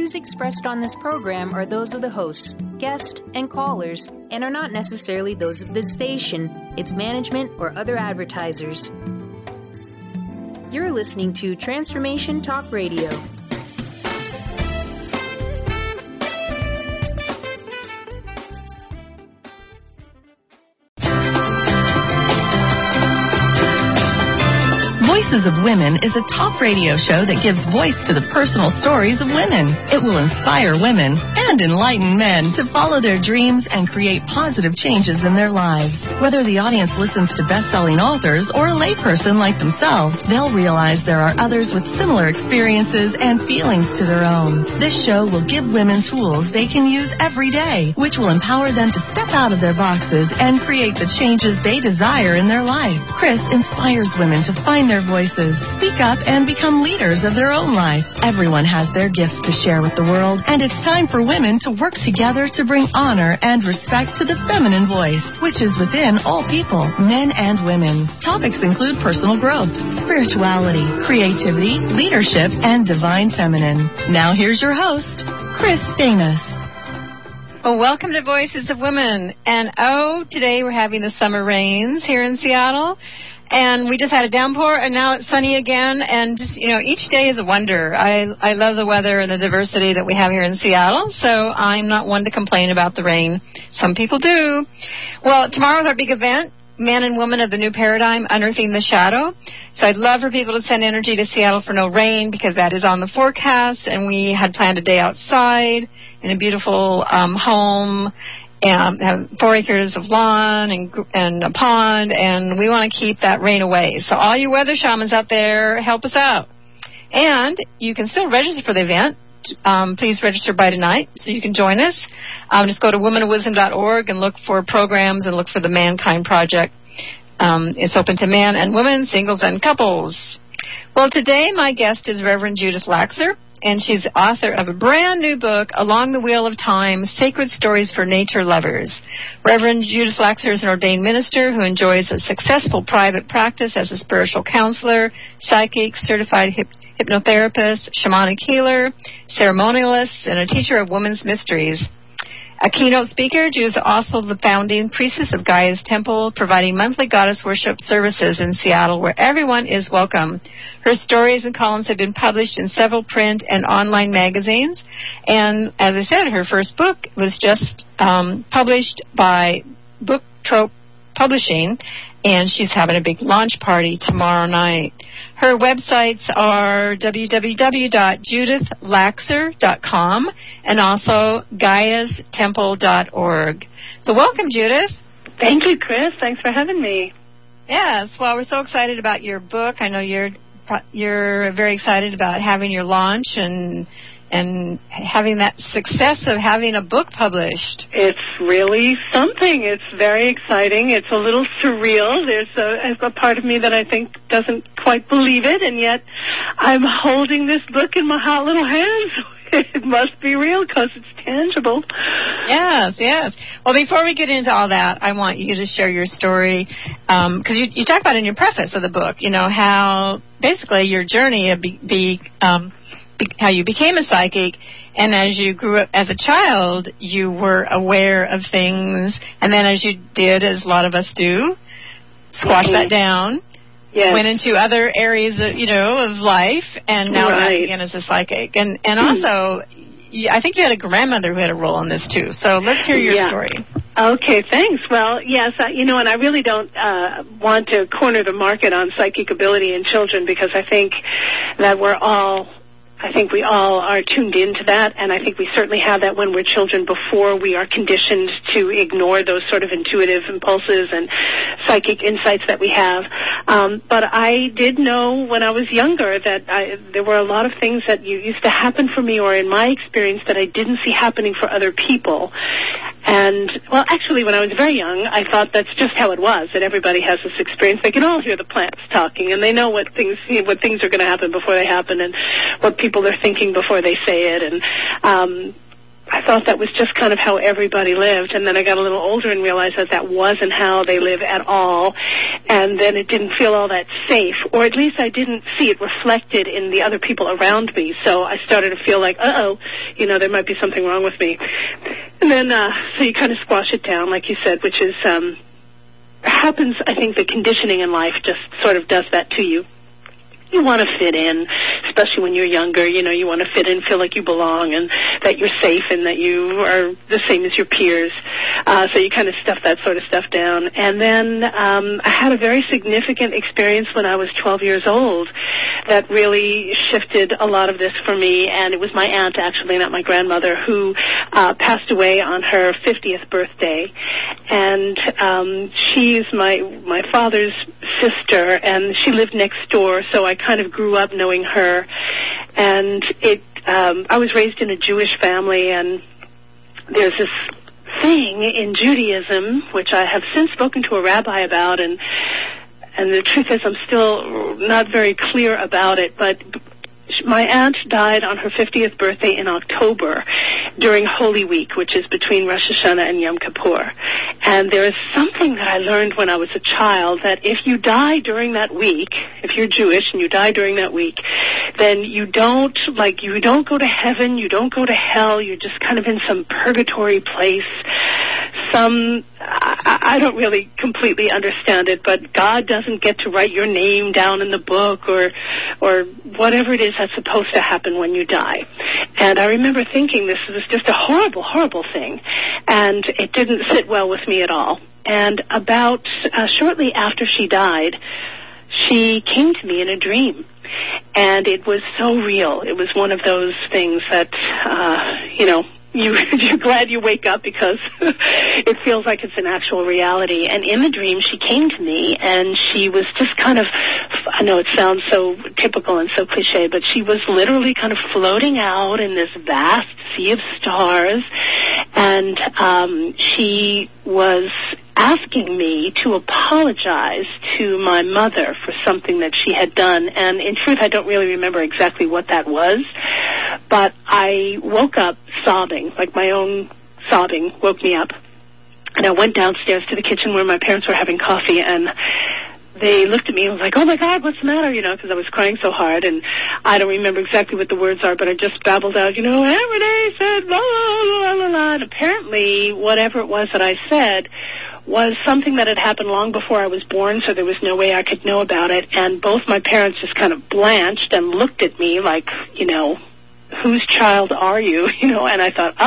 views expressed on this program are those of the hosts, guests, and callers, and are not necessarily those of this station, its management, or other advertisers. You're listening to Transformation Talk Radio. Voices of Women is a talk radio show that gives voice to the personal stories of women. It will inspire women and enlighten men to follow their dreams and create positive changes in their lives. Whether the audience listens to best-selling authors or a layperson like themselves, they'll realize there are others with similar experiences and feelings to their own. This show will give women tools they can use every day, which will empower them to step out of their boxes and create the changes they desire in their life. Chris inspires women to find their voices, speak up, and become leaders of their own life. Everyone has their gifts to share with the world, and it's time for women to work together to bring honor and respect to the feminine voice, which is within all people, men and women. Topics include personal growth, spirituality, creativity, leadership, and divine feminine. Now here's your host, Chris Stanis. Well, welcome to Voices of Women. And today we're having the summer rains here in Seattle. And we just had a downpour, and now it's sunny again. And just, each day is a wonder. I love the weather and the diversity that we have here in Seattle, so I'm not one to complain about the rain. Some people do. Well, tomorrow's our big event, Man and Woman of the New Paradigm, Unearthing the Shadow. So I'd love for people to send energy to Seattle for no rain, because that is on the forecast. And we had planned a day outside in a beautiful home, and have 4 acres of lawn and a pond, and we want to keep that rain away. So all you weather shamans out there, help us out. And you can still register for the event. Please register by tonight so you can join us. Just go to womenofwisdom.org and look for programs and look for the Mankind Project. It's open to men and women, singles and couples. Well, today my guest is Reverend Judith Laxer, and she's the author of a brand new book, Along the Wheel of Time, Sacred Stories for Nature Lovers. Reverend Judith Laxer is an ordained minister who enjoys a successful private practice as a spiritual counselor, psychic, certified hypnotherapist, shamanic healer, ceremonialist, and a teacher of women's mysteries. A keynote speaker, Judith is also the founding priestess of Gaia's Temple, providing monthly goddess worship services in Seattle where everyone is welcome. Her stories and columns have been published in several print and online magazines. And as I said, her first book was just published by Book Trope Publishing, and she's having a big launch party tomorrow night. Her websites are www.judithlaxer.com and also gaiastemple.org. So welcome, Judith. Thank you, Chris. Thanks for having me. Yes, well, we're so excited about your book. I know you're very excited about having your launch and having that success of having a book published. It's really something. It's very exciting. It's a little surreal. There's a part of me that I think doesn't quite believe it, and yet I'm holding this book in my hot little hands. It must be real because it's tangible. Yes. Well, before we get into all that, I want you to share your story, because you talk about in your preface of the book, how basically your journey of how you became a psychic, and as you grew up as a child, you were aware of things, and then as you did, as a lot of us do, squash that down, went into other areas of, of life, and now back again as a psychic. And also, I think you had a grandmother who had a role in this too. So let's hear your story. Okay, thanks. Well, yes, and I really don't want to corner the market on psychic ability in children, because I think that we all are tuned into that, and I think we certainly have that when we're children before we are conditioned to ignore those sort of intuitive impulses and psychic insights that we have. But I did know when I was younger that there were a lot of things that used to happen for me, or in my experience, that I didn't see happening for other people. And, well, actually, when I was very young, I thought that's just how it was, that everybody has this experience. They can all hear the plants talking, and they know what things are going to happen before they happen, and what people are thinking before they say it. And I thought that was just kind of how everybody lived, and then I got a little older and realized that that wasn't how they live at all, and then it didn't feel all that safe, or at least I didn't see it reflected in the other people around me, so I started to feel like, there might be something wrong with me. And then, so you kind of squash it down, like you said, which is, happens, I think the conditioning in life just sort of does that to you. You want to fit in, especially when you're younger. You want to fit in, feel like you belong, and that you're safe, and that you are the same as your peers. So you kind of stuff that sort of stuff down. And then I had a very significant experience when I was 12 years old that really shifted a lot of this for me. And it was my aunt, actually, not my grandmother, who passed away on her 50th birthday. And she's my father's sister, and she lived next door, so I kind of grew up knowing her. And I was raised in a Jewish family, and there's this thing in Judaism, which I have since spoken to a rabbi about, and the truth is I'm still not very clear about it, but my aunt died on her 50th birthday in October during Holy Week, which is between Rosh Hashanah and Yom Kippur. And there is something that I learned when I was a child, that if you die during that week, if you're Jewish and you die during that week, then you don't go to heaven, you don't go to hell, you're just kind of in some purgatory place. I don't really completely understand it, but God doesn't get to write your name down in the book or whatever it is that's supposed to happen when you die. And I remember thinking this was just a horrible, horrible thing, and it didn't sit well with me at all. And about shortly after she died, she came to me in a dream, and it was so real. It was one of those things that, you're glad you wake up because it feels like it's an actual reality. And in the dream, she came to me, and she was just kind of, I know it sounds so typical and so cliche, but she was literally kind of floating out in this vast sea of stars, and she was asking me to apologize to my mother for something that she had done. And in truth, I don't really remember exactly what that was, but I woke up sobbing, like my own sobbing woke me up. And I went downstairs to the kitchen where my parents were having coffee, and they looked at me and was like, "Oh my God, what's the matter?" Because I was crying so hard, and I don't remember exactly what the words are, but I just babbled out, Renee said, la, la, la, la, and apparently whatever it was that I said was something that had happened long before I was born, so there was no way I could know about it. And both my parents just kind of blanched and looked at me like, whose child are you? And I thought,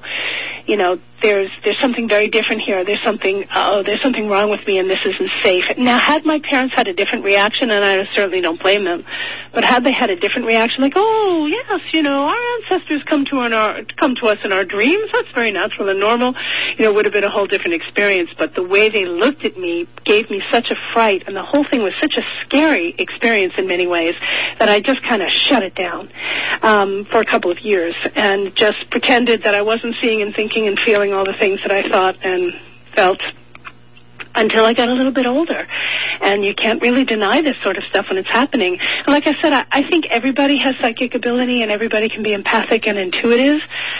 there's something very different here. There's something wrong with me, and this isn't safe. Now, had my parents had a different reaction, and I certainly don't blame them, but had they had a different reaction, like, oh, yes, our ancestors come to us in our dreams, that's very natural and normal, would have been a whole different experience. But the way they looked at me gave me such a fright, and the whole thing was such a scary experience in many ways, that I just kind of shut it down for a couple of years and just pretended that I wasn't seeing and thinking and feeling all the things that I thought and felt until I got a little bit older. And you can't really deny this sort of stuff when it's happening. And like I said, I think everybody has psychic ability, and everybody can be empathic and intuitive.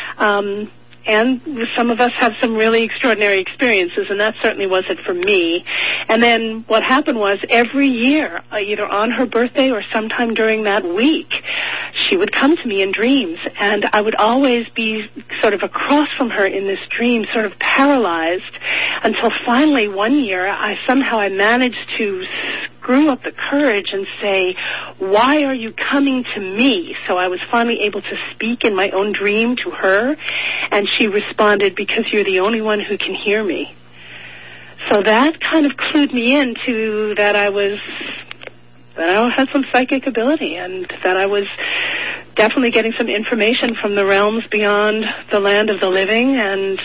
And some of us have some really extraordinary experiences, and that certainly was it for me. And then what happened was every year, either on her birthday or sometime during that week, she would come to me in dreams, and I would always be sort of across from her in this dream, sort of paralyzed, until finally one year I managed to screw up the courage and say, "Why are you coming to me?" So I was finally able to speak in my own dream to her, and she responded, "Because you're the only one who can hear me." So that kind of clued me into that I had some psychic ability, and that I was definitely getting some information from the realms beyond the land of the living. And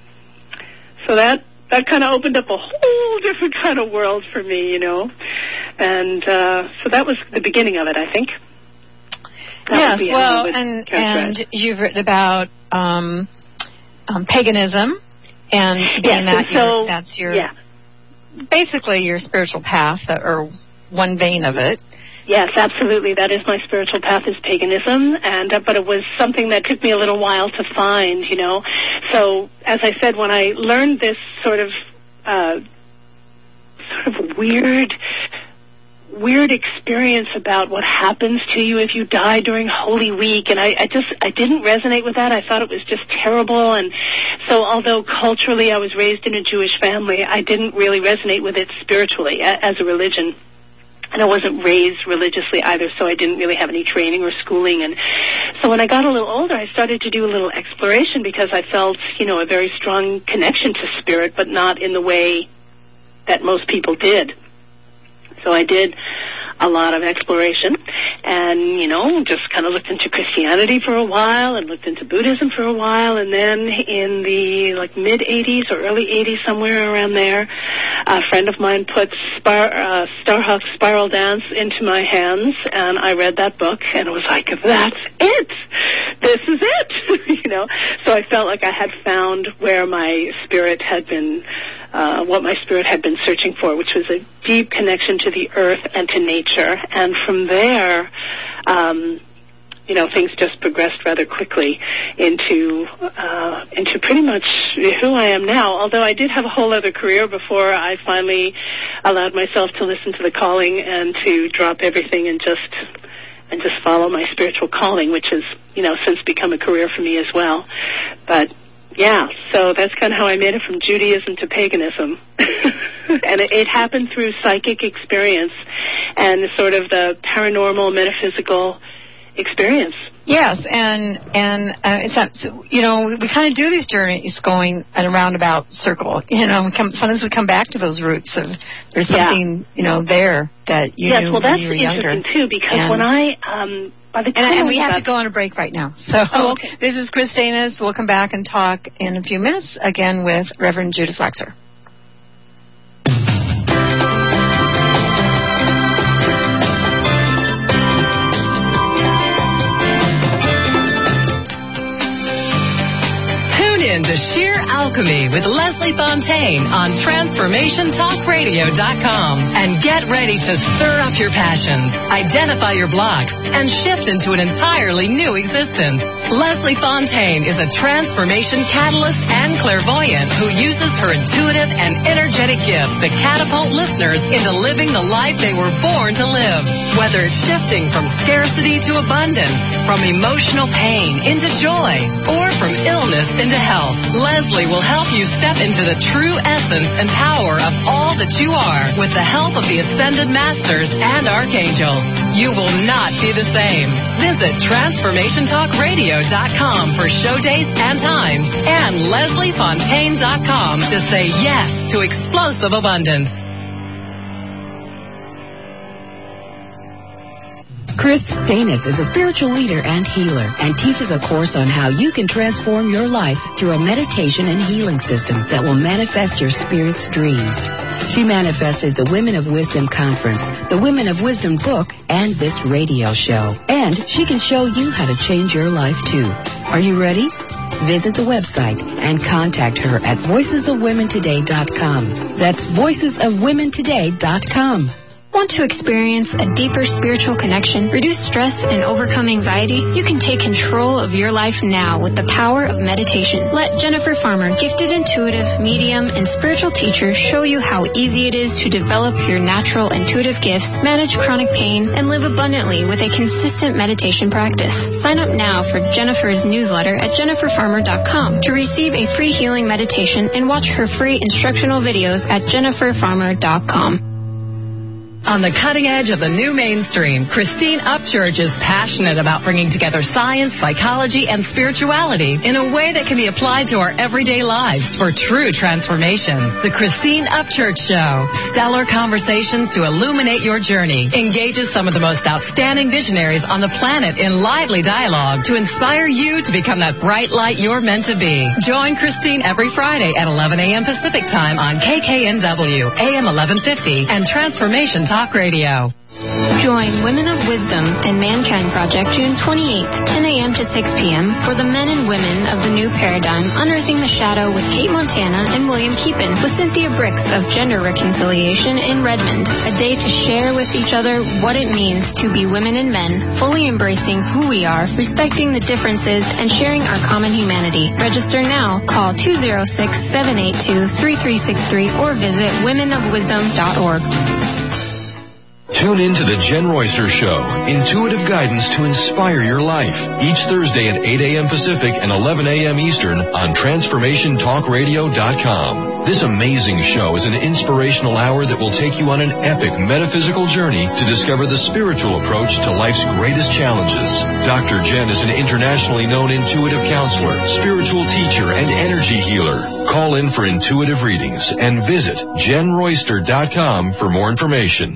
so that kind of opened up a whole different kind of world for me, And so that was the beginning of it, I think. Yes, well, and you've written about paganism, and being that's your basically your spiritual path, or one vein of it. Yes, absolutely. That is my spiritual path, is paganism, and but it was something that took me a little while to find, you know. So, as I said, when I learned this sort of weird experience about what happens to you if you die during Holy Week, and I didn't resonate with that. I thought it was just terrible, and so although culturally I was raised in a Jewish family, I didn't really resonate with it spiritually as a religion. And I wasn't raised religiously either, so I didn't really have any training or schooling. And so when I got a little older, I started to do a little exploration because I felt, you know, a very strong connection to spirit, but not in the way that most people did. So I did a lot of exploration and, you know, just kind of looked into Christianity for a while and looked into Buddhism for a while. And then in the mid-'80s or early '80s, somewhere around there, a friend of mine put Starhawk Spiral Dance into my hands, and I read that book, and it was like, that's it! This is it! You know? So I felt like I had found where my spirit had been what my spirit had been searching for, which was a deep connection to the earth and to nature. And from there, you know, things just progressed rather quickly into pretty much who I am now. Although I did have a whole other career before I finally allowed myself to listen to the calling and to drop everything and just follow my spiritual calling, which has, you know, since become a career for me as well. But yeah, so that's kind of how I made it from Judaism to paganism. And it happened through psychic experience and sort of the paranormal, metaphysical experience. Yes, and it's not, you know, we kind of do these journeys going in a roundabout circle. You know, sometimes we come back to those roots of there's something, you know, there that you knew well, when you were younger. Yes, well, that's interesting, too, because when I... by the time and we have to go on a break right now. So okay. This is Chris Danis. We'll come back and talk in a few minutes again with Reverend Judith Laxer. In to Sheer Alchemy with Leslie Fontaine on TransformationTalkRadio.com. And get ready to stir up your passions, identify your blocks, and shift into an entirely new existence. Leslie Fontaine is a transformation catalyst and clairvoyant who uses her intuitive and energetic gifts to catapult listeners into living the life they were born to live. Whether it's shifting from scarcity to abundance, from emotional pain into joy, or from illness into health, Leslie will help you step into the true essence and power of all that you are with the help of the Ascended Masters and Archangels. You will not be the same. Visit TransformationTalkRadio.com for show dates and times and LeslieFontaine.com to say yes to explosive abundance. Chris Danis is a spiritual leader and healer and teaches a course on how you can transform your life through a meditation and healing system that will manifest your spirit's dreams. She manifested the Women of Wisdom Conference, the Women of Wisdom book, and this radio show. And she can show you how to change your life, too. Are you ready? Visit the website and contact her at voicesofwomentoday.com. That's voicesofwomentoday.com. Want to experience a deeper spiritual connection, reduce stress, and overcome anxiety? You can take control of your life now with the power of meditation. Let Jennifer Farmer, gifted intuitive, medium, and spiritual teacher, show you how easy it is to develop your natural intuitive gifts, manage chronic pain, and live abundantly with a consistent meditation practice. Sign up now for Jennifer's newsletter at jenniferfarmer.com to receive a free healing meditation and watch her free instructional videos at jenniferfarmer.com. On the cutting edge of the new mainstream, Christine Upchurch is passionate about bringing together science, psychology, and spirituality in a way that can be applied to our everyday lives for true transformation. The Christine Upchurch Show, stellar conversations to illuminate your journey, engages some of the most outstanding visionaries on the planet in lively dialogue to inspire you to become that bright light you're meant to be. Join Christine every Friday at 11 a.m. Pacific Time on KKNW, AM 1150, and Transformation Talk Radio. Join Women of Wisdom and Mankind Project June 28th, 10 a.m. to 6 p.m. for the men and women of the new paradigm, Unearthing the Shadow with Kate Montana and William Keepin, with Cynthia Bricks of Gender Reconciliation in Redmond. A day to share with each other what it means to be women and men, fully embracing who we are, respecting the differences, and sharing our common humanity. Register now. Call 206-782-3363 or visit womenofwisdom.org. Tune in to the Jen Royster Show, intuitive guidance to inspire your life, each Thursday at 8 a.m. Pacific and 11 a.m. Eastern on TransformationTalkRadio.com. This amazing show is an inspirational hour that will take you on an epic metaphysical journey to discover the spiritual approach to life's greatest challenges. Dr. Jen is an internationally known intuitive counselor, spiritual teacher, and energy healer. Call in for intuitive readings and visit JenRoyster.com for more information.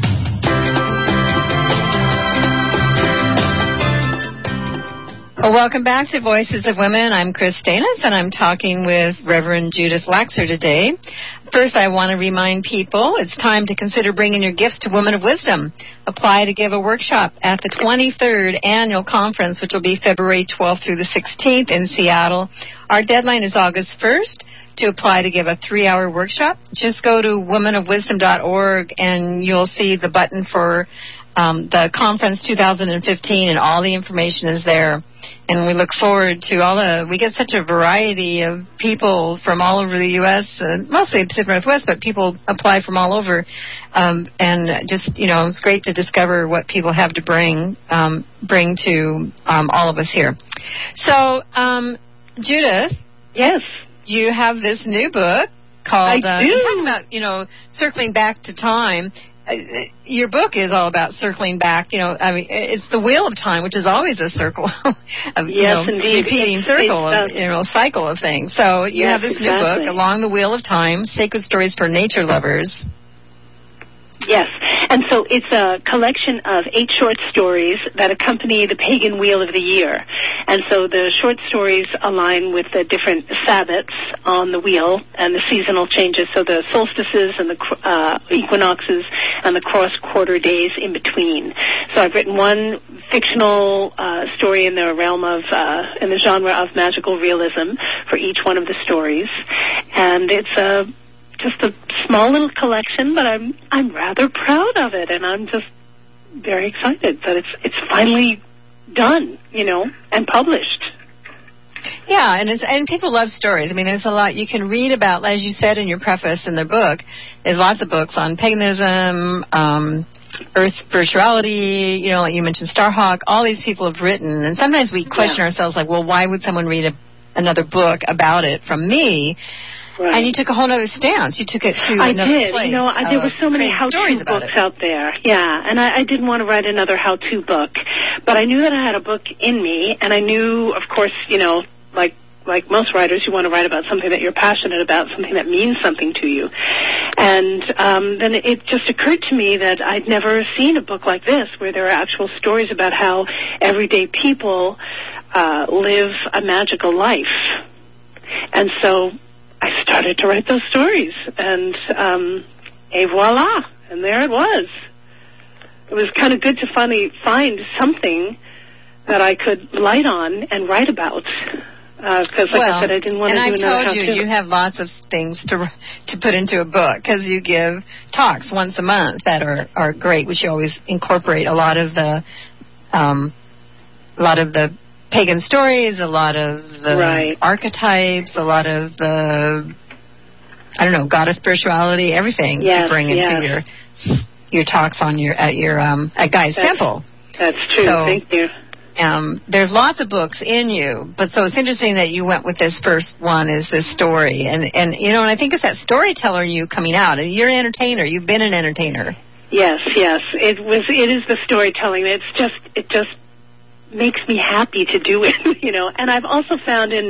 Well, welcome back to Voices of Women. I'm Chris Stanis, and I'm talking with Reverend Judith Laxer today. First, I want to remind people it's time to consider bringing your gifts to Women of Wisdom. Apply to give a workshop at the 23rd Annual Conference, which will be February 12th through the 16th in Seattle. Our deadline is August 1st. To apply to give a 3-hour workshop, just go to womenofwisdom.org, and you'll see the button for the conference 2015, and all the information is there. And we look forward to we get such a variety of people from all over the U.S., mostly the Pacific Northwest, but people apply from all over. And just, it's great to discover what people have to bring to all of us here. So, Judith. Yes. You have this new book called, I do. You're talking about, circling back to time. Your book is all about circling back. It's the wheel of time, which is always a circle of, repeating circle of, cycle of things. So you have this new book, Along the Wheel of Time, Sacred Stories for Nature Lovers. Yes, and so it's a collection of 8 short stories that accompany the pagan wheel of the year. And so the short stories align with the different Sabbats on the wheel and the seasonal changes, so the solstices and the equinoxes and the cross-quarter days in between. So I've written one fictional story in the realm of, in the genre of magical realism for each one of the stories. And it's just a small little collection, but I'm rather proud of it, and I'm just very excited that it's finally done, and published. Yeah, and people love stories. I mean, there's a lot you can read about, as you said in your preface in the book. There's lots of books on paganism, earth spirituality. Like you mentioned, Starhawk. All these people have written, and sometimes we question ourselves, like, well, why would someone read another book about it from me? Right. And you took a whole other stance. You took it to another place. There were so many how-to books out there. Yeah, and I didn't want to write another how-to book. But I knew that I had a book in me, and I knew, of course, like most writers, you want to write about something that you're passionate about, something that means something to you. And then it just occurred to me that I'd never seen a book like this, where there are actual stories about how everyday people live a magical life. And so I started to write those stories, and et voila, and there it was. It was kind of good to finally find something that I could light on and write about, because I said, I didn't want to do another how-to. And I told you have lots of things to put into a book, because you give talks once a month that are great, which you always incorporate a lot of the pagan stories, a lot of the archetypes, a lot of the, goddess spirituality, everything you bring into your talks on at Guy's Temple. That's true. So, thank you. There's lots of books in you, but so it's interesting that you went with this first one, is this story, and I think it's that storyteller in you coming out. You're an entertainer. You've been an entertainer. Yes. It is the storytelling. It just makes me happy to do it, and I've also found in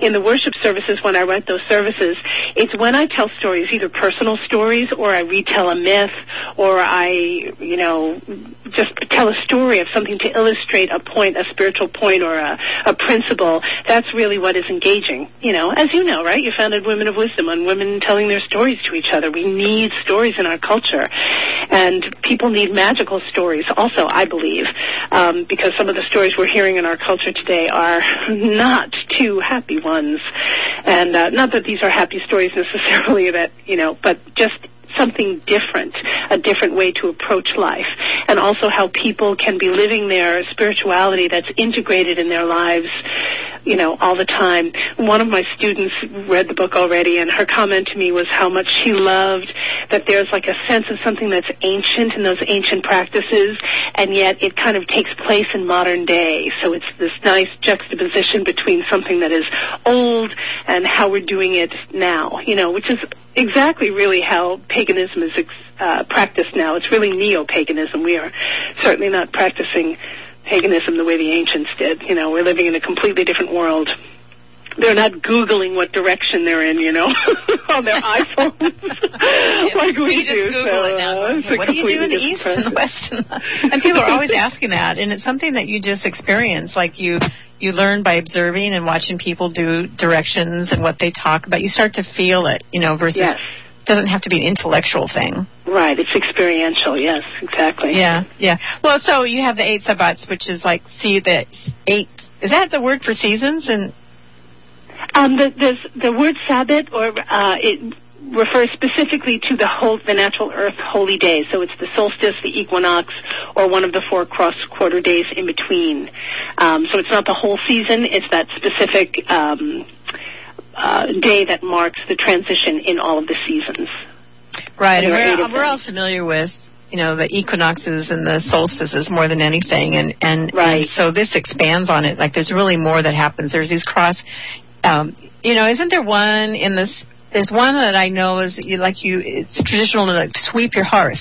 in the worship services, when I write those services, it's when I tell stories, either personal stories or I retell a myth or I, just tell a story of something to illustrate a point, a spiritual point or a principle. That's really what is engaging. As you know, right? You founded Women of Wisdom on women telling their stories to each other. We need stories in our culture. And people need magical stories also, I believe, because some of the stories we're hearing in our culture today are not too happy ones. And not that these are happy stories necessarily, but just something different, a different way to approach life, and also how people can be living their spirituality that's integrated in their lives, all the time. One of my students read the book already, and her comment to me was how much she loved that there's like a sense of something that's ancient in those ancient practices, and yet it kind of takes place in modern day. So it's this nice juxtaposition between something that is old and how we're doing it now, which is exactly really how paganism is practiced now. It's really neo-paganism. We are certainly not practicing paganism the way the ancients did. We're living in a completely different world. They're not Googling what direction they're in, on their iPhones like we do. Just Google it now. What do you do in the East and the West? And people are always asking that, and it's something that you just experience, like you learn by observing and watching people do directions and what they talk about. You start to feel it, versus it doesn't have to be an intellectual thing. Right, it's experiential, yes, exactly. Yeah. Well, so you have the 8 sabbats, which is like, the 8, is that the word for seasons? And the word Sabbath, or it refers specifically to the natural earth holy days. So it's the solstice, the equinox, or one of the 4 cross-quarter days in between. So it's not the whole season. It's that specific day that marks the transition in all of the seasons. Right, and we're all familiar with the equinoxes and the solstices more than anything, and so this expands on it. Like there's really more that happens. There's these isn't there one in this? There's one that I know is it's traditional to sweep your hearth.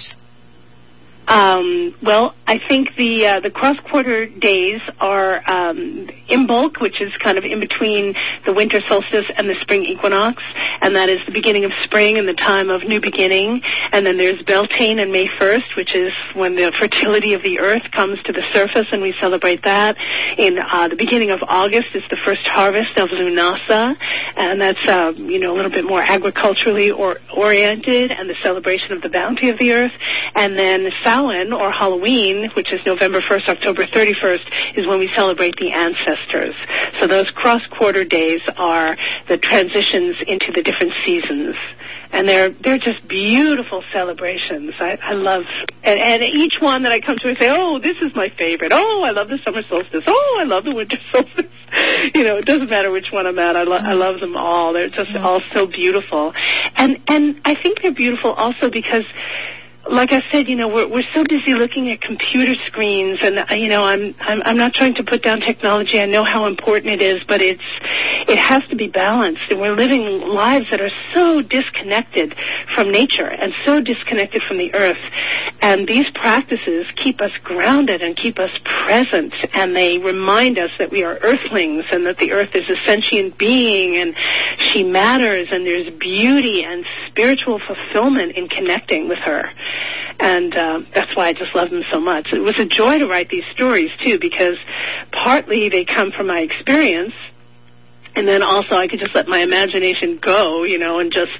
Well, I think the cross-quarter days are Imbolc, which is kind of in between the winter solstice and the spring equinox, and that is the beginning of spring and the time of new beginning. And then there's Beltane on May 1st, which is when the fertility of the earth comes to the surface, and we celebrate that. In the beginning of August is the first harvest of Lunasa, and that's a little bit more agriculturally oriented, and the celebration of the bounty of the earth. And then Samhain, or Halloween, which is November 1st, October 31st, is when we celebrate the ancestors. So those cross-quarter days are the transitions into the different seasons. And they're just beautiful celebrations. I love, and each one that I come to, I say, oh, this is my favorite. Oh, I love the summer solstice. Oh, I love the winter solstice. It doesn't matter which one I'm at. I love them all. They're just all so beautiful. And I think they're beautiful also because, like I said, we're so busy looking at computer screens, and I'm not trying to put down technology. I know how important it is, but it has to be balanced, and we're living lives that are so disconnected from nature and so disconnected from the earth. And these practices keep us grounded and keep us present, and they remind us that we are earthlings and that the earth is a sentient being and she matters, and there's beauty and spiritual fulfillment in connecting with her. And that's why I just love them so much. It was a joy to write these stories, too, because partly they come from my experience, and then also I could just let my imagination go, and just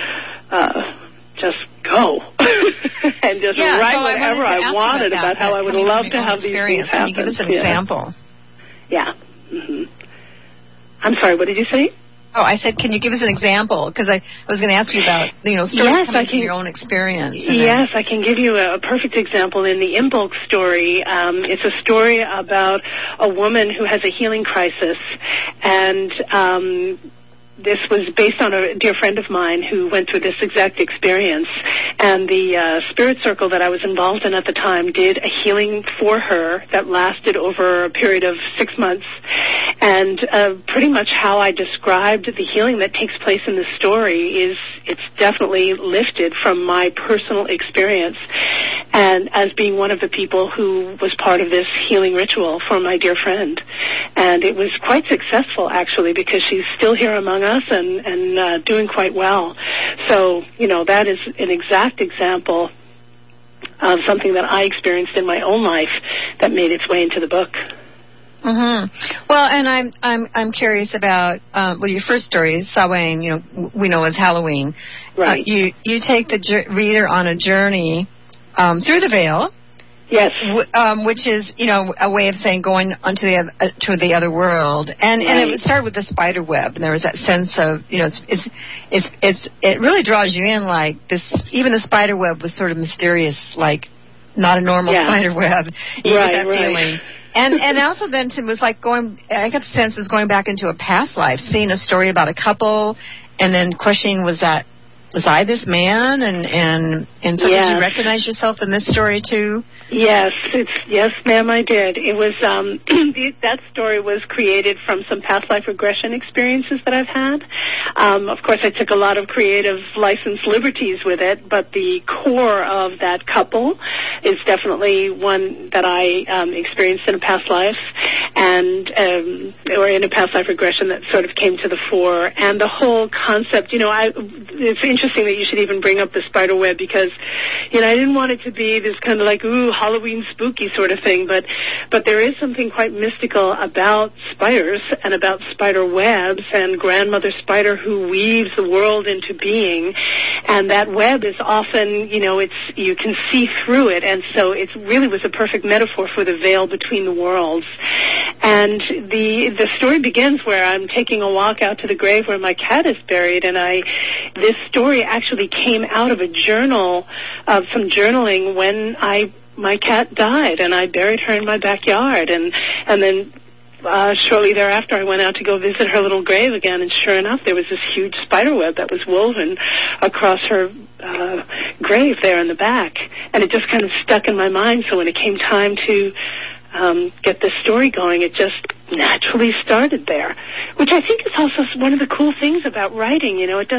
go and just write whatever I wanted about how I would love to have these things happen. Can you give us an example? Yeah. Mm-hmm. I'm sorry, what did you say? Oh, I said, can you give us an example? Because I was going to ask you about, stories coming from your own experience. Yes, I can give you a perfect example in the Imbolc story. It's a story about a woman who has a healing crisis, and this was based on a dear friend of mine who went through this exact experience. And the spirit circle that I was involved in at the time did a healing for her that lasted over a period of 6 months. And pretty much how I described the healing that takes place in the story is it's definitely lifted from my personal experience, and as being one of the people who was part of this healing ritual for my dear friend. And it was quite successful, actually, because she's still here among us and doing quite well. So, that is an exact example of something that I experienced in my own life that made its way into the book. Mm-hmm. Well, and I'm curious about your first story, Samhain. We know it's Halloween. Right. You take the reader on a journey through the veil. Yes. Which is a way of saying going onto to the other world, and right. it started with the spider web, and there was that sense of it really draws you in, like this. Even the spider web was sort of mysterious, like not a normal spider web. You get that feeling. And also then Tim was like I got the sense it was going back into a past life, seeing a story about a couple, and then questioning was I this man? And so did you recognize yourself in this story too? Yes, yes, ma'am, I did. It was that story was created from some past life regression experiences that I've had. Of course, I took a lot of creative license liberties with it, but the core of that couple is definitely one that I experienced in a past life, and or in a past life regression that sort of came to the fore. And the whole concept, it's interesting that you should even bring up the spider web, because I didn't want it to be this kind of like Halloween spooky sort of thing, but there is something quite mystical about spiders and about spider webs and grandmother spider who weaves the world into being, and that web is often you can see through it, and so it really was a perfect metaphor for the veil between the worlds. And the story begins where I'm taking a walk out to the grave where my cat is buried, and this story actually came out of a journal, of some journaling when my cat died, and I buried her in my backyard, and then shortly thereafter I went out to go visit her little grave again, and sure enough there was this huge spider web that was woven across her grave there in the back, and it just kind of stuck in my mind. So when it came time to get this story going, it just naturally started there, which I think is also one of the cool things about writing.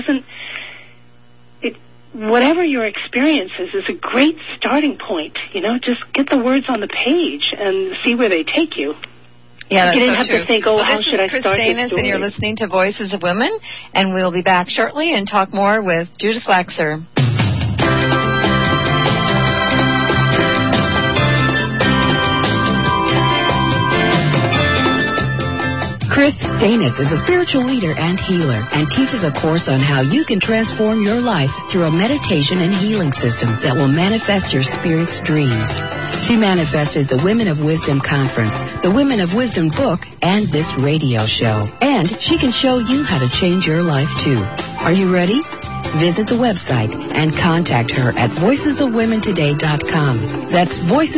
Whatever your experience is a great starting point. Just get the words on the page and see where they take you. Yeah, that's you didn't so have true. to think, how should I start this story? This is Chris Danis, and you're listening to Voices of Women, and we'll be back shortly and talk more with Judith Laxer. Chris Danis is a spiritual leader and healer and teaches a course on how you can transform your life through a meditation and healing system that will manifest your spirit's dreams. She manifested the Women of Wisdom Conference, the Women of Wisdom book, and this radio show. And she can show you how to change your life, too. Are you ready? Visit the website and contact her at voicesofwomentoday.com. That's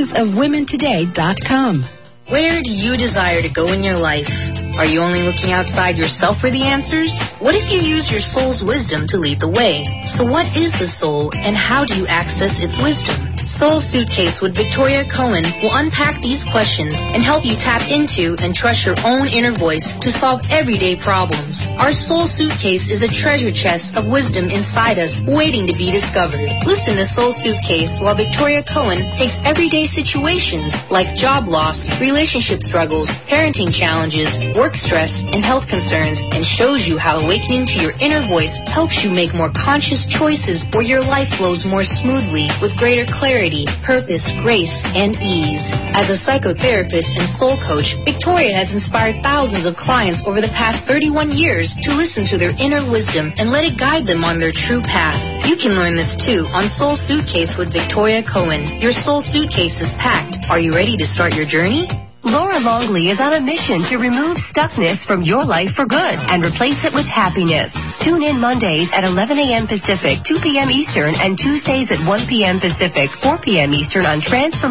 voicesofwomentoday.com. Where do you desire to go in your life? Are you only looking outside yourself for the answers? What if you use your soul's wisdom to lead the way? So what is the soul, and how do you access its wisdom? Soul Suitcase with Victoria Cohen will unpack these questions and help you tap into and trust your own inner voice to solve everyday problems. Our Soul Suitcase is a treasure chest of wisdom inside us waiting to be discovered. Listen to Soul Suitcase while Victoria Cohen takes everyday situations like job loss, relationship struggles, parenting challenges, work stress, and health concerns, and shows you how awakening to your inner voice helps you make more conscious choices where your life flows more smoothly with greater clarity, purpose, grace, and ease. As a psychotherapist and soul coach, Victoria has inspired thousands of clients over the past 31 years to listen to their inner wisdom and let it guide them on their true path. You can learn this too on Soul Suitcase with Victoria Cohen. Your soul suitcase is packed. Are you ready to start your journey? Laura Longley is on a mission to remove stuckness from your life for good and replace it with happiness. Tune in Mondays at 11 a.m. Pacific, 2 p.m. Eastern, and Tuesdays at 1 p.m. Pacific, 4 p.m. Eastern on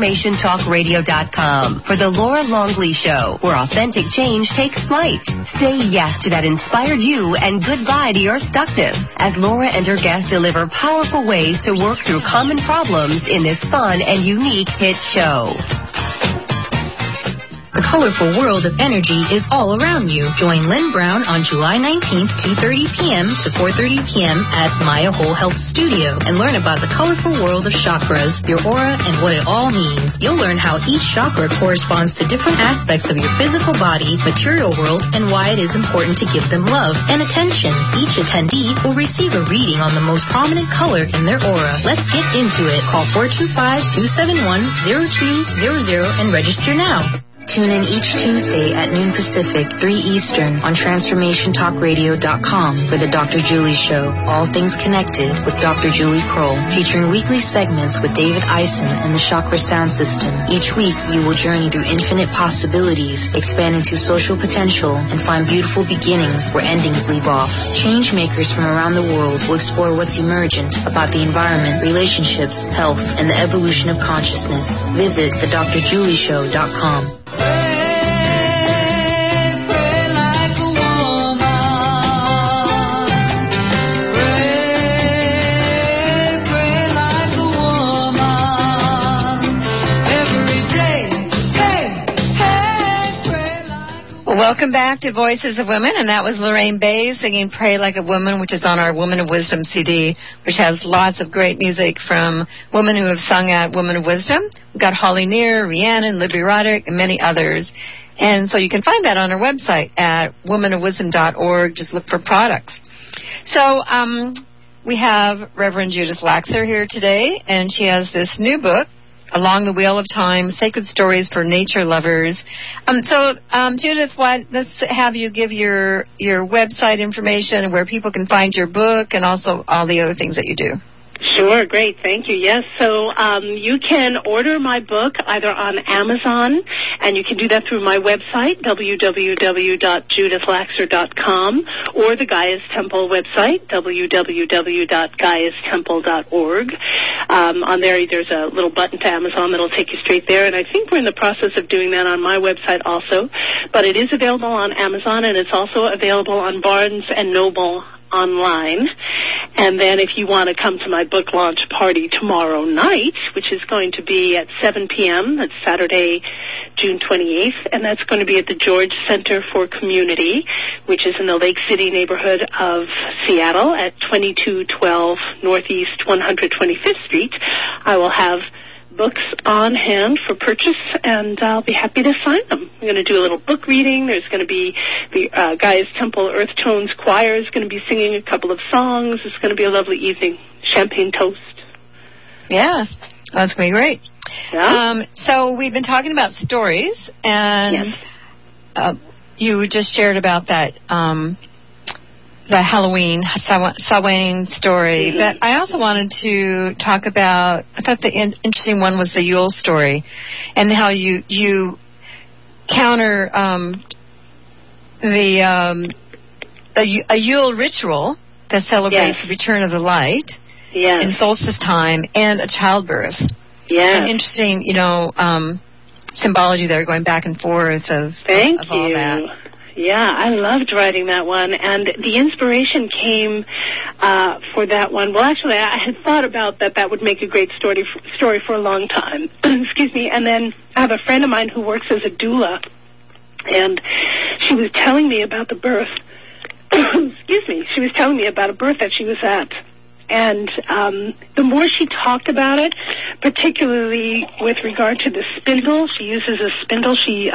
TransformationTalkRadio.com for The Laura Longley Show, where authentic change takes flight. Say yes to that inspired you and goodbye to your stuckness as Laura and her guests deliver powerful ways to work through common problems in this fun and unique hit show. The colorful world of energy is all around you. Join Lynn Brown on July 19th, 2:30 p.m. to 4:30 p.m. at Maya Whole Health Studio and learn about the colorful world of chakras, your aura, and what it all means. You'll learn how each chakra corresponds to different aspects of your physical body, material world, and why it is important to give them love and attention. Each attendee will receive a reading on the most prominent color in their aura. Let's get into it. Call 425-271-0200 and register now. Tune in each Tuesday at noon Pacific, 3 Eastern on TransformationTalkRadio.com for the Dr. Julie Show, All Things Connected with Dr. Julie Kroll, featuring weekly segments with David Eisen and the Chakra Sound System. Each week, we will journey through infinite possibilities, expand into social potential, and find beautiful beginnings where endings leave off. Change makers from around the world will explore what's emergent about the environment, relationships, health, and the evolution of consciousness. Visit thedrjulieshow.com. Welcome back to Voices of Women, and that was Lorraine Bay singing Pray Like a Woman, which is on our Woman of Wisdom CD, which has lots of great music from women who have sung at Women of Wisdom. We've got Holly Near, Rhiannon, Libby Roderick, and many others. And so you can find that on our website at womanofwisdom.org. Just look for products. So we have Reverend Judith Laxer here today, and she has this new book, Along the Wheel of Time, Sacred Stories for Nature Lovers. Judith, let's have you give your website information and where people can find your book and also all the other things that you do. Sure, great, thank you. Yes, so you can order my book either on Amazon, and you can do that through my website, www.judithlaxer.com, or the Gaia's Temple website, www.gaiastemple.org. On there, there's a little button to Amazon that'll take you straight there, and I think we're in the process of doing that on my website also. But it is available on Amazon, and it's also available on Barnes & Noble online. And then if you want to come to my book launch party tomorrow night, which is going to be at 7 p.m., that's Saturday, June 28th, and that's going to be at the George Center for Community, which is in the Lake City neighborhood of Seattle at 2212 Northeast 125th Street. I will have books on hand for purchase, and I'll be happy to sign them. I'm going to do a little book reading. There's going to be the Gaia's Temple Earth Tones Choir is going to be singing a couple of songs. It's going to be a lovely evening. Champagne toast. Yes, that's going to be great. Yeah. So we've been talking about stories, and yes. You just shared about that the Halloween Samhain story. Mm-hmm. But I also wanted to talk about, I thought the interesting one was the Yule story, and how you counter a Yule ritual that celebrates the return of the light in solstice time and a childbirth. Yeah. And interesting, symbology there going back and forth of all that. Yeah, I loved writing that one, and the inspiration came for that one. Well, actually, I had thought about that would make a great story for a long time. Excuse me. And then I have a friend of mine who works as a doula, and she was telling me about the birth. Excuse me. She was telling me about a birth that she was at. And the more she talked about it, particularly with regard to the spindle, she uses a spindle. She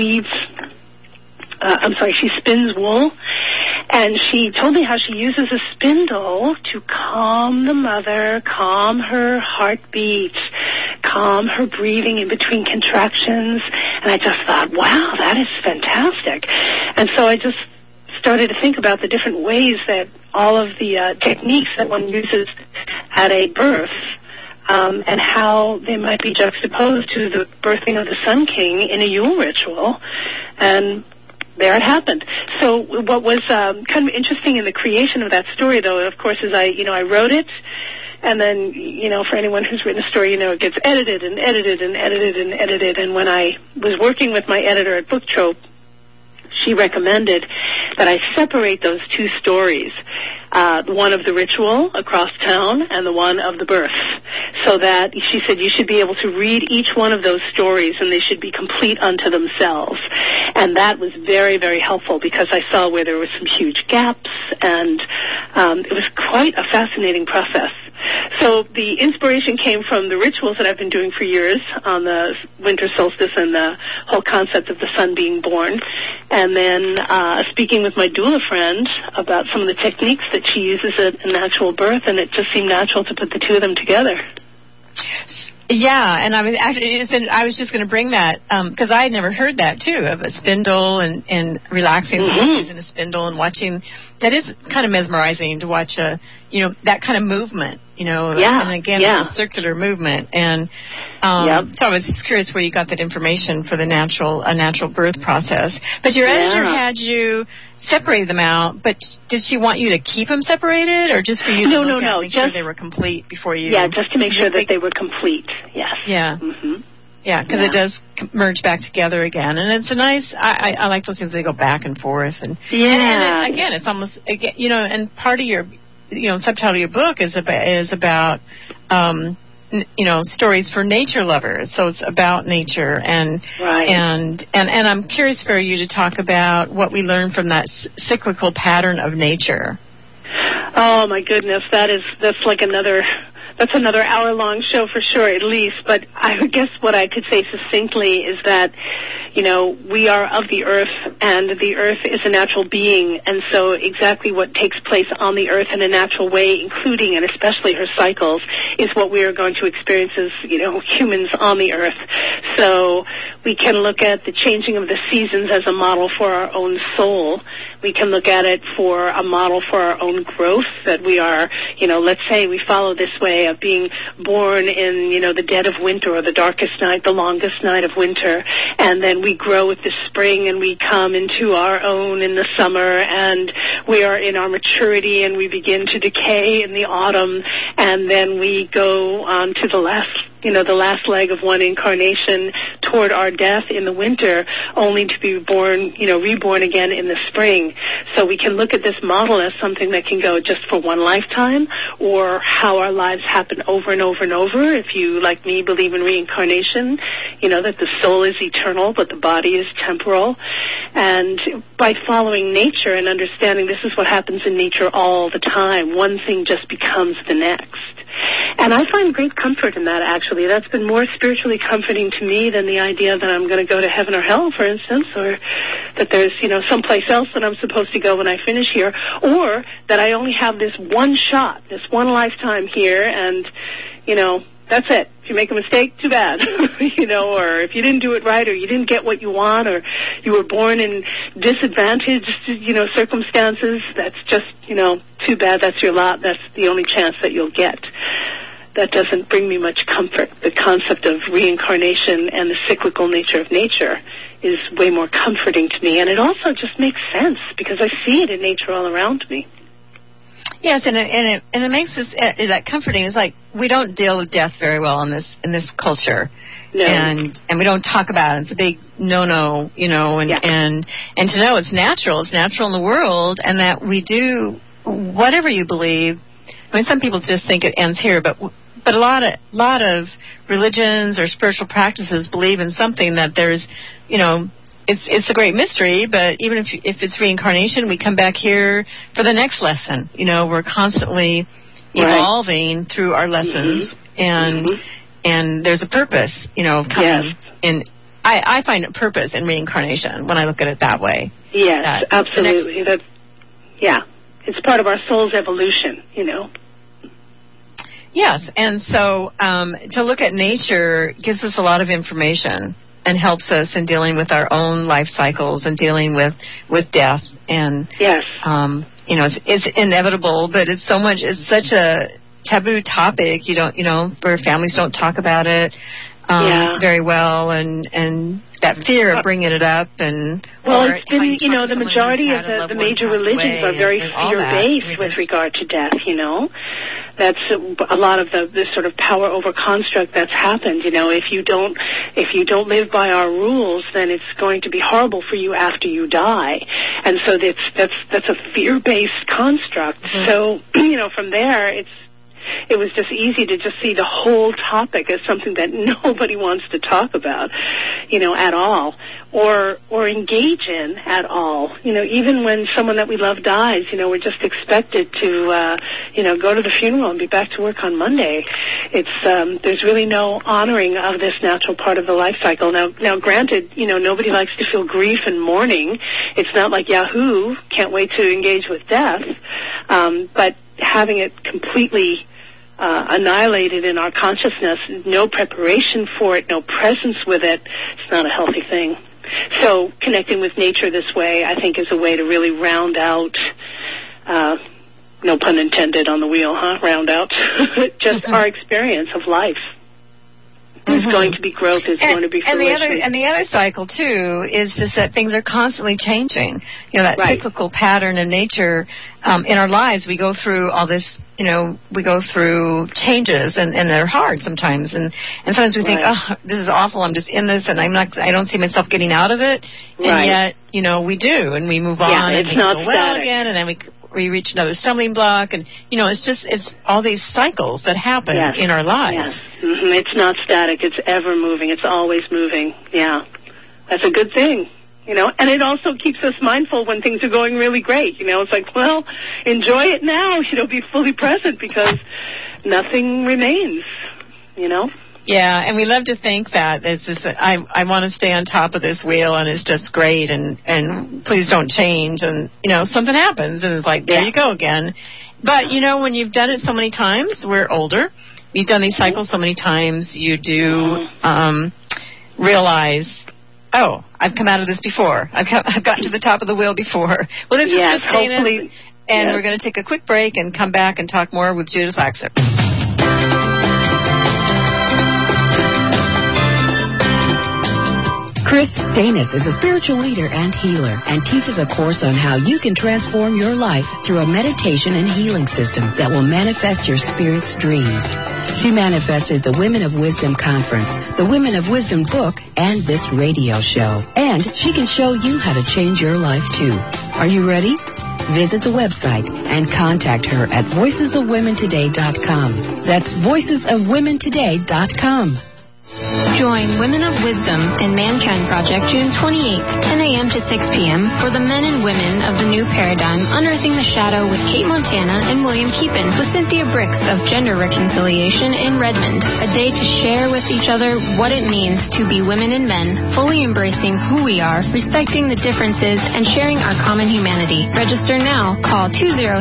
she spins wool, and she told me how she uses a spindle to calm the mother, calm her heartbeat, calm her breathing in between contractions, and I just thought, wow, that is fantastic. And so I just started to think about the different ways that all of the techniques that one uses at a birth and how they might be juxtaposed to the birthing of the Sun King in a Yule ritual, and there it happened. So what was kind of interesting in the creation of that story, though, of course, is I wrote it, and then, for anyone who's written a story, it gets edited and edited and edited and edited. And when I was working with my editor at Booktrope, she recommended that I separate those two stories. one of the ritual across town and the one of the birth, so that she said you should be able to read each one of those stories and they should be complete unto themselves. And that was very, very helpful because I saw where there were some huge gaps, and it was quite a fascinating process. So the inspiration came from the rituals that I've been doing for years on the winter solstice and the whole concept of the sun being born. And then speaking with my doula friend about some of the techniques that she uses at a natural birth, and it just seemed natural to put the two of them together. Yeah, and I was just going to bring that because I had never heard that too, of a spindle and relaxing using a spindle and watching. That is kind of mesmerizing to watch that kind of movement, and again it's a circular movement. And so I was just curious where you got that information for a natural birth process. But your editor had you separate them out, but did she want you to keep them separated, or just for you to make sure they were complete before you? Yeah, just to make sure that they were complete. Yes. Yeah. Mm-hmm. Yeah, because it does merge back together again, and it's a nice. I like those things. They go back and forth, and again, it's almost and part of your subtitle of your book is about stories for nature lovers. So it's about nature, and I'm curious for you to talk about what we learn from that cyclical pattern of nature. Oh my goodness, that's another hour-long show for sure, at least. But I guess what I could say succinctly is that, we are of the earth, and the earth is a natural being. And so exactly what takes place on the earth in a natural way, including and especially her cycles, is what we are going to experience as, humans on the earth. So we can look at the changing of the seasons as a model for our own soul. We can look at it for a model for our own growth, that we are, let's say we follow this way of being born in, the dead of winter or the darkest night, the longest night of winter, and then we grow with the spring and we come into our own in the summer, and we are in our maturity and we begin to decay in the autumn, and then we go on to the last leg of one incarnation toward our death in the winter, only to be reborn again in the spring. So we can look at this model as something that can go just for one lifetime, or how our lives happen over and over and over. If you, like me, believe in reincarnation, that the soul is eternal, but the body is temporal. And by following nature and understanding this is what happens in nature all the time, one thing just becomes the next. And I find great comfort in that, actually. That's been more spiritually comforting to me than the idea that I'm going to go to heaven or hell, for instance, or that there's, someplace else that I'm supposed to go when I finish here, or that I only have this one shot, this one lifetime here, and, that's it. If you make a mistake, too bad, or if you didn't do it right, or you didn't get what you want, or you were born in disadvantaged, circumstances, that's just, too bad. That's your lot. That's the only chance that you'll get. That doesn't bring me much comfort. The concept of reincarnation and the cyclical nature of nature is way more comforting to me, and it also just makes sense because I see it in nature all around me. Yes, and it makes us that comforting. It's like we don't deal with death very well in this culture, and we don't talk about it. It's a big no-no, and to know it's natural in the world, and that we do whatever you believe. I mean, some people just think it ends here, but a lot of religions or spiritual practices believe in something that there's, It's a great mystery, but even if it's reincarnation, we come back here for the next lesson. We're constantly evolving through our lessons, and there's a purpose, coming in. I find a purpose in reincarnation when I look at it that way. Yes, absolutely. It's part of our soul's evolution, Yes, and so to look at nature gives us a lot of information and helps us in dealing with our own life cycles and dealing with death. And it's inevitable, but it's such a taboo topic. Where families don't talk about it very well, and that fear of bringing it up. And it's been, the majority of the major religions are very fear-based with regard to death. That's a lot of the sort of power over construct that's happened. If you don't live by our rules, then it's going to be horrible for you after you die. And so that's a fear-based construct. So, from there, it was just easy to just see the whole topic as something that nobody wants to talk about, at all, or engage in at all. Even when someone that we love dies, we're just expected to, go to the funeral and be back to work on Monday. There's really no honoring of this natural part of the life cycle. Now, granted, nobody likes to feel grief and mourning. It's not like Yahoo, can't wait to engage with death, but having it completely annihilated in our consciousness, no preparation for it, no presence with it, it's not a healthy thing. So connecting with nature this way, I think, is a way to really round out, no pun intended on the wheel, round out just our experience of life. There's going to be growth, there's going to be fruition. And the other cycle, too, is just that things are constantly changing. That cyclical pattern of nature in our lives. We go through all this, we go through changes, and they're hard sometimes. And sometimes we think, oh, this is awful, I'm just in this, and I don't see myself getting out of it. And yet, we do, and we move on, and things go well again, and then we reach another stumbling block, and it's all these cycles that happen in our lives. It's not static, it's ever moving, it's always moving. That's a good thing, and it also keeps us mindful when things are going really great. It's like, well, enjoy it now, be fully present, because nothing remains. Yeah, and we love to think that it's just I want to stay on top of this wheel, and it's just great, and please don't change, and something happens, and it's like, there you go again. But when you've done it so many times, we're older, you've done these cycles so many times, you do realize, oh, I've come out of this before, I've gotten to the top of the wheel before. Well, this is Christina, and we're going to take a quick break and come back and talk more with Judith Laxer. Chris Stanis is a spiritual leader and healer and teaches a course on how you can transform your life through a meditation and healing system that will manifest your spirit's dreams. She manifested the Women of Wisdom Conference, the Women of Wisdom book, and this radio show. And she can show you how to change your life, too. Are you ready? Visit the website and contact her at voicesofwomentoday.com. That's voicesofwomentoday.com. Join Women of Wisdom and Mankind Project June 28th, 10 a.m. to 6 p.m. for the men and women of the new paradigm, Unearthing the Shadow with Kate Montana and William Keepin, with Cynthia Bricks of Gender Reconciliation in Redmond. A day to share with each other what it means to be women and men, fully embracing who we are, respecting the differences, and sharing our common humanity. Register now. Call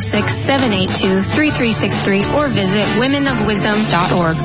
206-782-3363 or visit womenofwisdom.org.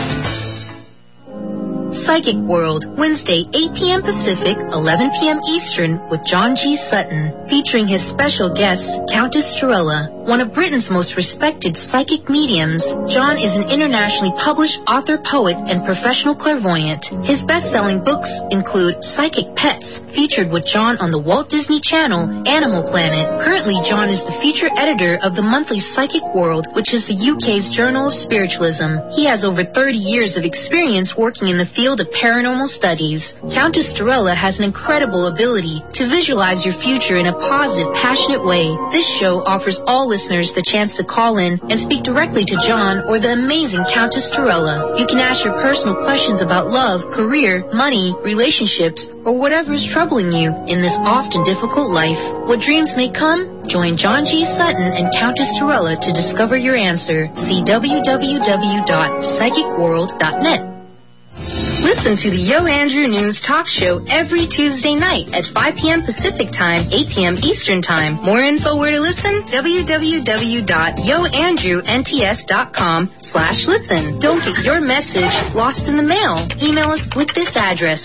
Psychic World, Wednesday, 8 p.m. Pacific, 11 p.m. Eastern, with John G. Sutton, featuring his special guest, Countess Torella, one of Britain's most respected psychic mediums. John is an internationally published author, poet, and professional clairvoyant. His best-selling books include Psychic Pets, featured with John on the Walt Disney Channel, Animal Planet. Currently, John is the feature editor of the monthly Psychic World, which is the UK's Journal of Spiritualism. He has over 30 years of experience working in the field of paranormal studies. Countess Torella has an incredible ability to visualize your future in a positive, passionate way. This show offers all listeners the chance to call in and speak directly to John or the amazing Countess Torella. You can ask your personal questions about love, career, money, relationships, or whatever is troubling you in this often difficult life. What dreams may come? Join John G. Sutton and Countess Torella to discover your answer. See www.psychicworld.net. Listen to the Yo Andrew News Talk Show every Tuesday night at 5 p.m. Pacific Time, 8 p.m. Eastern Time. More info where to listen? www.yoandrewnts.com/listen. Don't get your message lost in the mail. Email us with this address,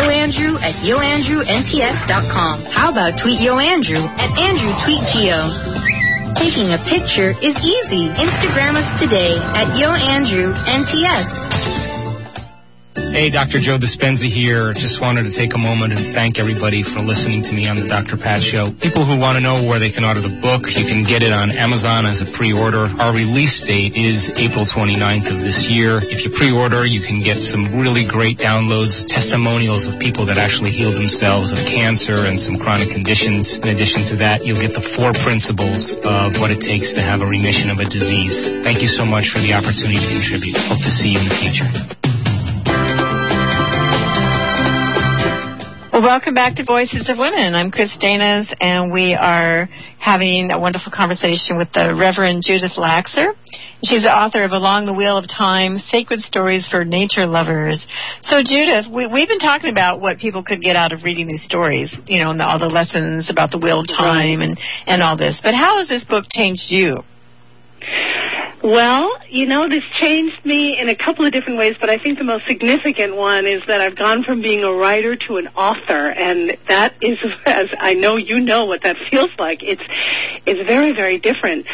yoandrew@yoandrewnts.com. How about tweet Yo Andrew at AndrewTweetGeo? Taking a picture is easy. Instagram us today at YoAndrewNTS. Hey, Dr. Joe Dispenza here. Just wanted to take a moment and thank everybody for listening to me on the Dr. Pat Show. People who want to know where they can order the book, you can get it on Amazon as a pre-order. Our release date is April 29th of this year. If you pre-order, you can get some really great downloads, testimonials of people that actually healed themselves of cancer and some chronic conditions. In addition to that, you'll get the 4 principles of what it takes to have a remission of a disease. Thank you so much for the opportunity to contribute. Hope to see you in the future. Well, welcome back to Voices of Women. I'm Chris Danas, and we are having a wonderful conversation with the Reverend Judith Laxer. She's the author of Along the Wheel of Time, Sacred Stories for Nature Lovers. So, Judith, we've been talking about what people could get out of reading these stories, you know, and all the lessons about the Wheel of Time and all this. But how has this book changed you? Well, you know, this changed me in a couple of different ways, but I think the most significant one is that I've gone from being a writer to an author, and that is, as I know you know what that feels like. It's very, very different.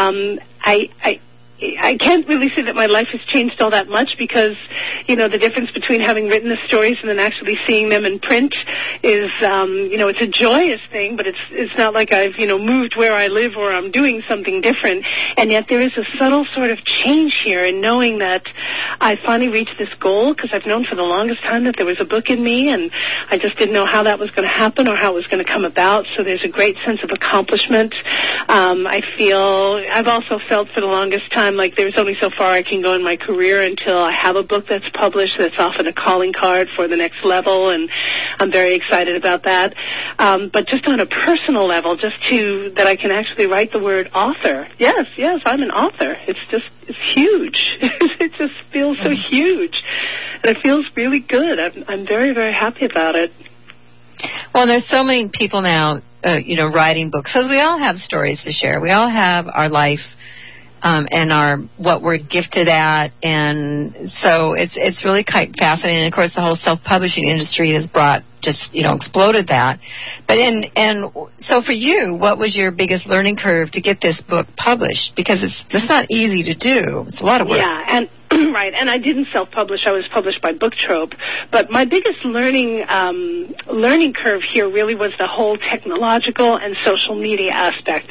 I can't really say that my life has changed all that much because, you know, the difference between having written the stories and then actually seeing them in print is, you know, it's a joyous thing, but it's not like I've, you know, moved where I live or I'm doing something different. And yet there is a subtle sort of change here in knowing that I finally reached this goal, because I've known for the longest time that there was a book in me, and I just didn't know how that was going to happen or how it was going to come about. So there's a great sense of accomplishment. I've also felt for the longest time like there's only so far I can go in my career until I have a book that's published. That's often a calling card for the next level, and I'm very excited about that. But just on a personal level, that I can actually write the word author. Yes, I'm an author. It's huge. It just feels so huge, and it feels really good. I'm very, very happy about it. Well, there's so many people now, you know, writing books, because we all have stories to share. We all have our life and what we're gifted at, and so it's really quite fascinating. And of course, the whole self-publishing industry has exploded that. But so for you, what was your biggest learning curve to get this book published? Because it's not easy to do. It's a lot of work. Yeah, and right, and I didn't self-publish. I was published by Book Trope. But my biggest learning curve here really was the whole technological and social media aspect.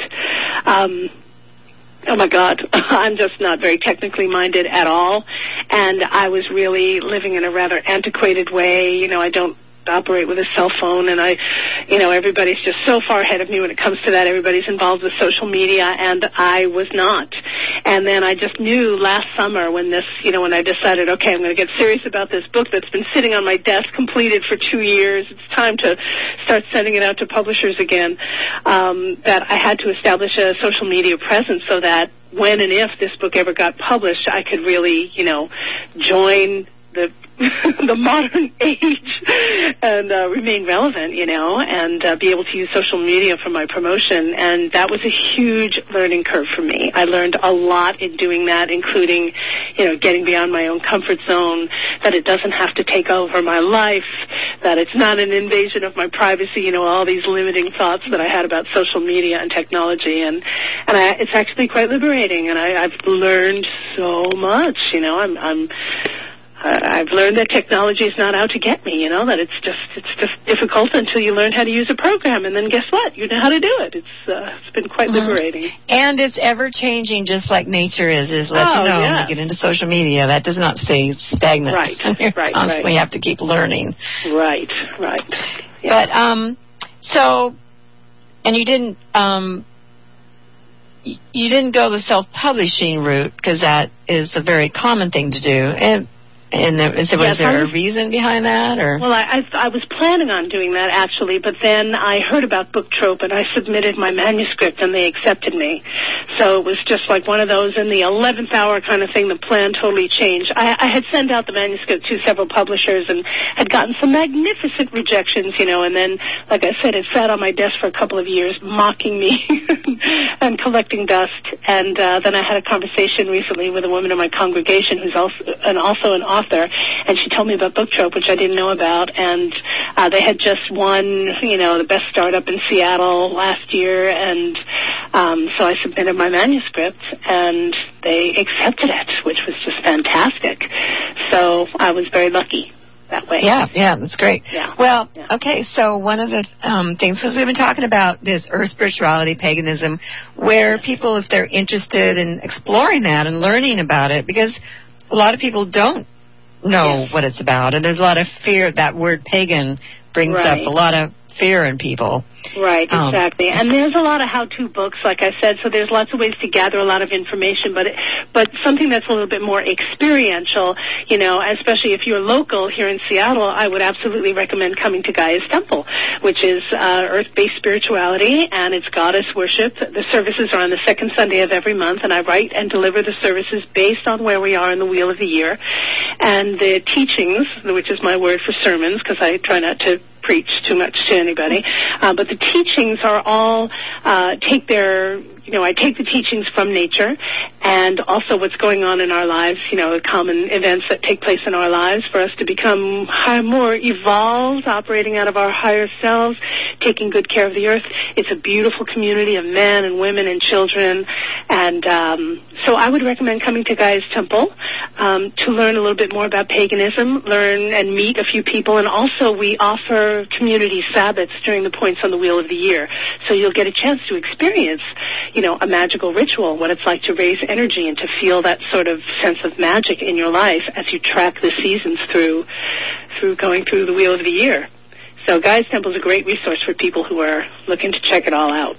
Oh, my God, I'm just not very technically minded at all, and I was really living in a rather antiquated way. You know, I don't operate with a cell phone, and everybody's just so far ahead of me when it comes to that. Everybody's involved with social media, and I was not. And then I just knew last summer when I decided, okay, I'm going to get serious about this book that's been sitting on my desk completed for 2 years. It's time to start sending it out to publishers again, that I had to establish a social media presence so that when and if this book ever got published, I could really, join the modern age and remain relevant, and be able to use social media for my promotion. And that was a huge learning curve for me. I learned a lot in doing that, including, getting beyond my own comfort zone, that it doesn't have to take over my life, that it's not an invasion of my privacy, all these limiting thoughts that I had about social media and technology. And it's actually quite liberating, and I've learned so much, I've learned that technology is not out to get me, that it's just difficult until you learn how to use a program, and then guess what? You know how to do it. It's been quite liberating. And it's ever-changing, just like nature is when you get into social media. That does not stay stagnant. Right, right. Constantly have to keep learning. Right. Yeah. But, and you didn't go the self-publishing route, because that is a very common thing to do. Was there a reason behind that? Or? Well, I was planning on doing that, actually, but then I heard about Book Trope, and I submitted my manuscript, and they accepted me. So it was just like one of those in the 11th hour kind of thing. The plan totally changed. I had sent out the manuscript to several publishers and had gotten some magnificent rejections, and then, like I said, it sat on my desk for a couple of years, mocking me and collecting dust. And then I had a conversation recently with a woman in my congregation who's also an author, and she told me about Book Trope, which I didn't know about, and they had just won, the best startup in Seattle last year, and so I submitted my manuscript, and they accepted it, which was just fantastic. So I was very lucky. that way. Yeah, that's great. Yeah. Well, okay, so one of the things, because we've been talking about this earth spirituality, paganism, where people, if they're interested in exploring that and learning about it, because a lot of people don't know what it's about, and there's a lot of fear. That word pagan brings up a lot of fear in people. Right, exactly. And there's a lot of how-to books, like I said, so there's lots of ways to gather a lot of information, but something that's a little bit more experiential, you know, especially if you're local here in Seattle, I would absolutely recommend coming to Gaia's Temple, which is earth-based spirituality, and it's goddess worship. The services are on the second Sunday of every month, and I write and deliver the services based on where we are in the Wheel of the Year. And the teachings, which is my word for sermons, because I try not to preach too much to anybody, but the teachings are all I take the teachings from nature and also what's going on in our lives, you know, the common events that take place in our lives for us to become more evolved, operating out of our higher selves, taking good care of the earth. It's a beautiful community of men and women and children, and so I would recommend coming to Gaia's Temple to learn a little bit more about paganism, learn and meet a few people, and also we offer community Sabbaths during the points on the Wheel of the Year. So you'll get a chance to experience, you know, a magical ritual, what it's like to raise energy and to feel that sort of sense of magic in your life as you track the seasons through going through the Wheel of the Year. So Gaia's Temple is a great resource for people who are looking to check it all out.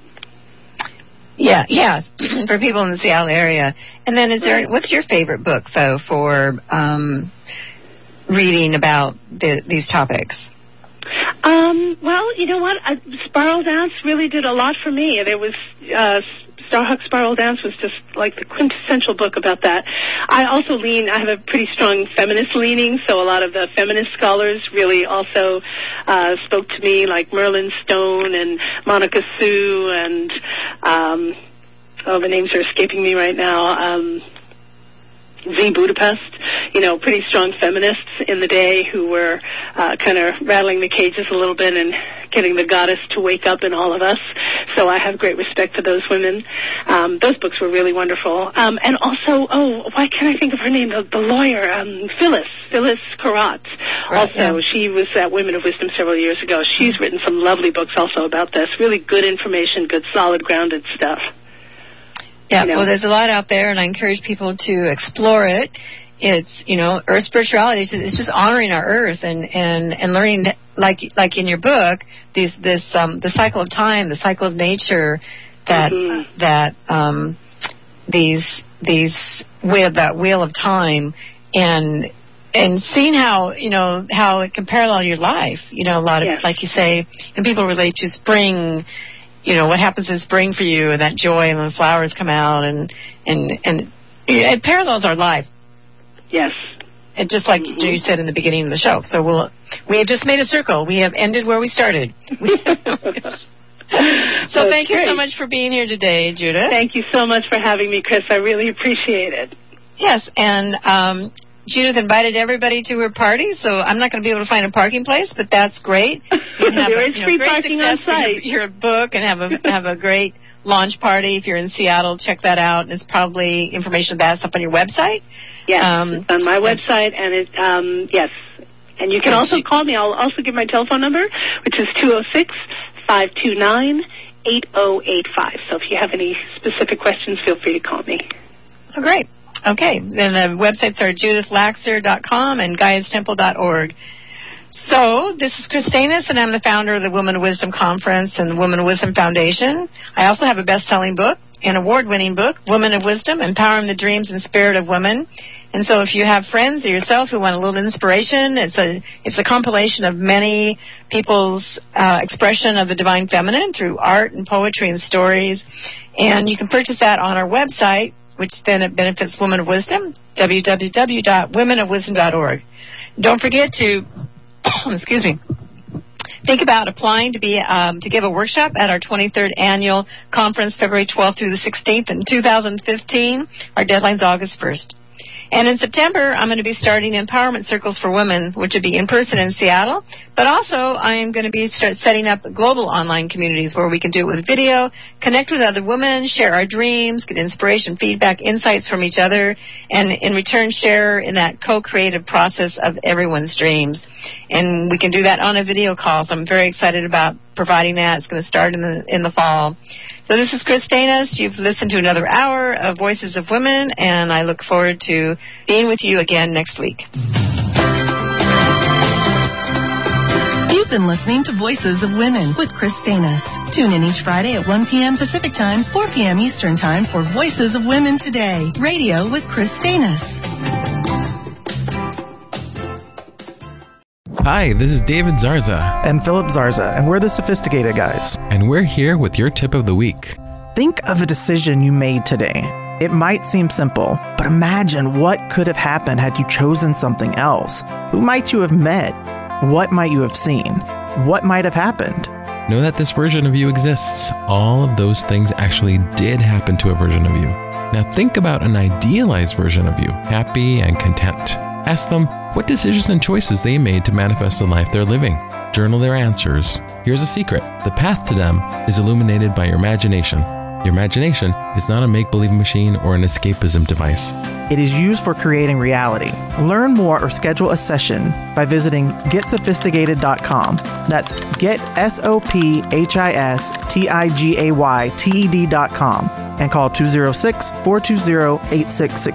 Yeah, for people in the Seattle area. And then what's your favorite book, though, for reading about these topics? Well, you know what? Spiral Dance really did a lot for me. There was Starhawk Spiral Dance was just like the quintessential book about that. I also I have a pretty strong feminist leaning, so a lot of the feminist scholars really also spoke to me, like Merlin Stone and Monica Sue and, the names are escaping me right now, Z. Budapest, you know, pretty strong feminists in the day who were kind of rattling the cages a little bit and getting the goddess to wake up in all of us. So I have great respect for those women. Those books were really wonderful. And also, why can't I think of her name? The lawyer, Phyllis Karat. Also, she was at Women of Wisdom several years ago. She's written some lovely books also about this. Really good information, good, solid, grounded stuff. Yeah, well, there's a lot out there, and I encourage people to explore it. It's, you know, earth spirituality. It's just honoring our earth and learning, like in your book, the cycle of time, the cycle of nature, that wheel of time, and seeing how it can parallel your life. You know, a lot of, like you say, and people relate to spring. You know, what happens in spring for you, and that joy, and the flowers come out, and it parallels our life. Yes. And just like you said in the beginning of the show. So we have just made a circle. We have ended where we started. So thank you so much for being here today, Judith. Thank you so much for having me, Chris. I really appreciate it. Yes, and Judith invited everybody to her party, so I'm not going to be able to find a parking place, but that's great. There is free parking on site. Your book and have a great launch party. If you're in Seattle, check that out. And it's probably information about up on your website. Yes, it's on my website, and yes. And you can also call me. I'll also give my telephone number, which is 206-529-8085. So if you have any specific questions, feel free to call me. Oh, great. Okay, then the websites are judithlaxer.com and GaiasTemple.org. So, this is Christinus, and I'm the founder of the Women of Wisdom Conference and the Women of Wisdom Foundation. I also have a best-selling book, an award-winning book, Women of Wisdom, Empowering the Dreams and Spirit of Women. And so if you have friends or yourself who want a little inspiration, it's a compilation of many people's expression of the divine feminine through art and poetry and stories. And you can purchase that on our website, which then it benefits Women of Wisdom, www.womenofwisdom.org. Don't forget to, think about applying to give a workshop at our 23rd annual conference, February 12th through the 16th in 2015. Our deadline's August 1st. And in September, I'm going to be starting Empowerment Circles for Women, which will be in person in Seattle. But also, I'm going to be setting up global online communities where we can do it with video, connect with other women, share our dreams, get inspiration, feedback, insights from each other, and in return share in that co-creative process of everyone's dreams. And we can do that on a video call, so I'm very excited about providing that. It's going to start in the fall. So this is Chris Stanis. You've listened to another hour of Voices of Women, and I look forward to being with you again next week. You've been listening to Voices of Women with Chris Stanis. Tune in each Friday at 1 p.m. Pacific Time, 4 p.m. Eastern Time for Voices of Women Today, radio with Chris Stanis. Hi, this is David Zarza. And Philip Zarza, and we're the Sophisticated Guys. And we're here with your tip of the week. Think of a decision you made today. It might seem simple, but imagine what could have happened had you chosen something else. Who might you have met? What might you have seen? What might have happened? Know that this version of you exists. All of those things actually did happen to a version of you. Now think about an idealized version of you, happy and content. Ask them what decisions and choices they made to manifest the life they're living. Journal their answers. Here's a secret. The path to them is illuminated by your imagination. Your imagination is not a make-believe machine or an escapism device. It is used for creating reality. Learn more or schedule a session by visiting GetSophisticated.com. That's GetSophistigayTED.com and call 206-420-8666.